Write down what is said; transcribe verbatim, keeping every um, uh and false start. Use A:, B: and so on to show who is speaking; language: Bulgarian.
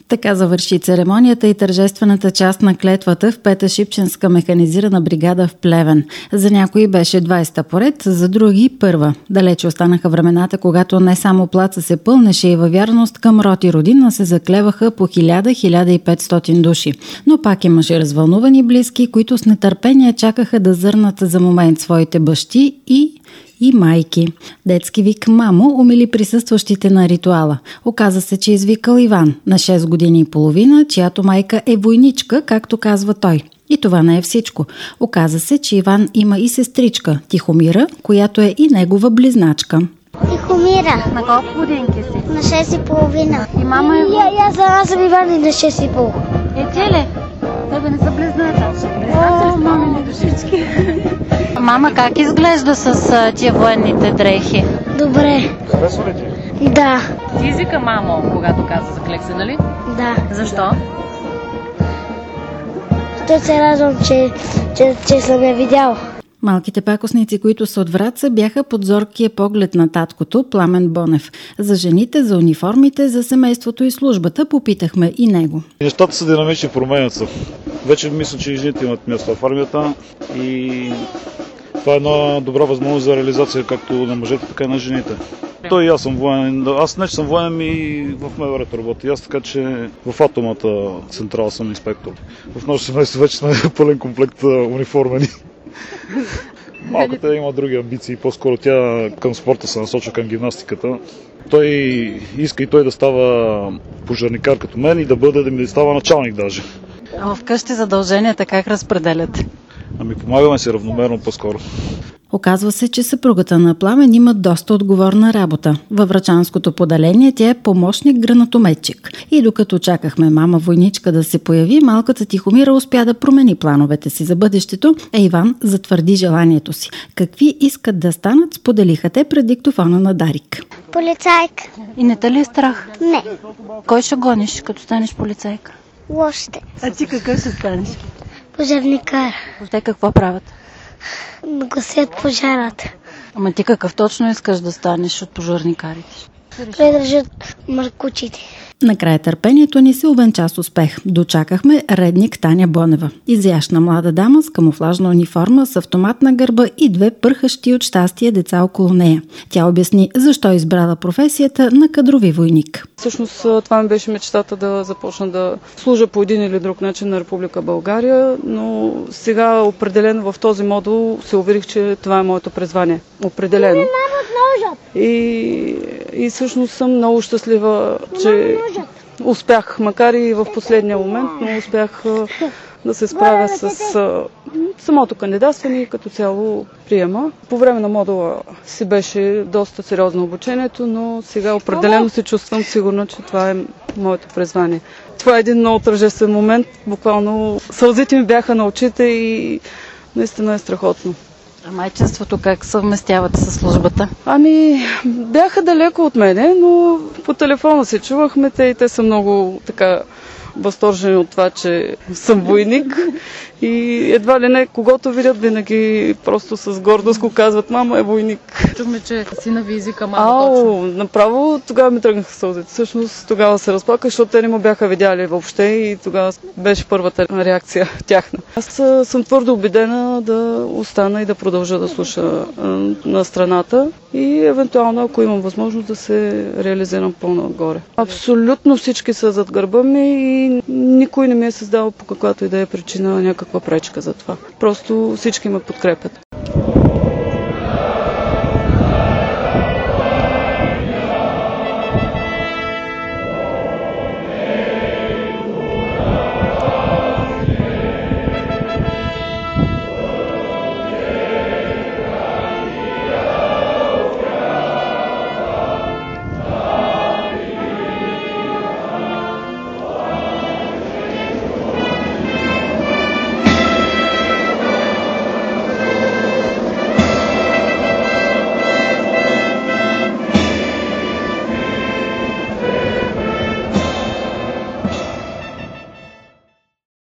A: Така завърши церемонията и тържествената част на клетвата в пета шипченска механизирана бригада в Плевен. За някои беше двайсета поред, за други първа. Далече останаха времената, когато не само плаца се пълнеше и във вярност към род и родина се заклеваха по хиляда - хиляда и петстотин души. Но пак имаше развълнувани близки, които с нетърпение чакаха да зърнат за момент своите бащи и... и майки. Детски вик «Мамо» умили присъстващите на ритуала. Оказа се, че извикал Иван, на шест години и половина, чиято майка е войничка, както казва той. И това не е всичко. Оказа се, че Иван има и сестричка, Тихомира, която е и негова близначка.
B: Тихомира.
C: На колко годинки си?
B: На шест и половина.
C: И мама е...
B: Я, я, за аз съм Иван и на шест и половина.
C: Е, те ли? Тебе не са близнаци. Близнаци ли мамини душички? Мама, как изглежда с а, тия военните дрехи?
B: Добре.
D: Харесва ли ти?
B: Да.
C: Ти извика мамо, когато каза за клекса, нали?
B: Да.
C: Защо?
B: Той се радвам, че, че, че съм я видял.
A: Малките пакосници, които са от Враца, бяха под зоркия поглед на таткото Пламен Бонев. За жените, за униформите, за семейството и службата попитахме и него.
D: Нещата са динамични, променят се. Вече мисля, че и жените имат място в армията и това е една добра възможност за реализация както на мъжете, така и на жените. Той и аз съм военен. Аз не че съм военен и в МВР-то работя. Аз така, че в атомната централа съм инспектор. В нашето семейство вече сме пълен комплект униформени. Малката има други амбиции, по-скоро тя към спорта се насочва, към гимнастиката. Той иска и той да става пожарникар като мен и да бъде, да ми става началник даже.
C: А вкъщи задълженията как разпределяте?
D: Ами помагаме си равномерно по-скоро.
A: Оказва се, че съпругата на Пламен има доста отговорна работа. Във врачанското поделение тя е помощник гранатометчик. И докато чакахме мама войничка да се появи, малката Тихомира успя да промени плановете си за бъдещето, а Иван затвърди желанието си. Какви искат да станат, споделиха те пред диктофона на Дарик.
B: Полицайка.
C: И не те ли е страх?
B: Не.
C: Кой ще гониш, като станеш полицайка?
B: Лошите.
C: А ти какъв ще станеш?
B: Пожарникар.
C: Те какво правят?
B: Гасят пожарата.
C: Ама ти какъв точно искаш да станеш от пожарникарите?
B: Придържат маркучите.
A: Накрая търпението ни се увенча с успех. Дочакахме редник Таня Бонева. Изящна млада дама с камуфлажна униформа, с автомат на гърба и две пърхащи от щастие деца около нея. Тя обясни защо избрала професията на кадрови войник.
E: Всъщност това ми беше мечтата да започна да служа по един или друг начин на Република България, но сега определено в този модул се уверих, че това е моето призвание. Определено. И, и всъщност съм много щастлива, че успях, макар и в последния момент, но успях да се справя с а, самото кандидатстване и като цяло приема. По време на модула си беше доста сериозно обучението, но сега определено се чувствам сигурна, че това е моето призвание. Това е един много тържествен момент, буквално сълзите ми бяха на очите и наистина е страхотно.
C: А майчинството как съвместявате с службата?
E: Ами, бяха далеко от мене, но по телефона се чувахме, те и те са много така възторжени от това, че съм войник и едва ли не, когато видят, винаги просто с гордост го казват: мама е войник.
C: Чухме, че сина ви извика мама
E: Ау,
C: точно.
E: направо тогава ми тръгнаха сълзите. Всъщност тогава се разплаках, защото те не му бяха видяли въобще и тогава беше първата реакция тяхна. Аз съм твърдо убедена да остана и да продължа да слуша на страната и евентуално, ако имам възможност, да се реализирам по-нагоре. Абсолютно всички са зад гърба ми и никой не ми е създал по каквато и да е причина някаква пречка за това. Просто всички ме подкрепят.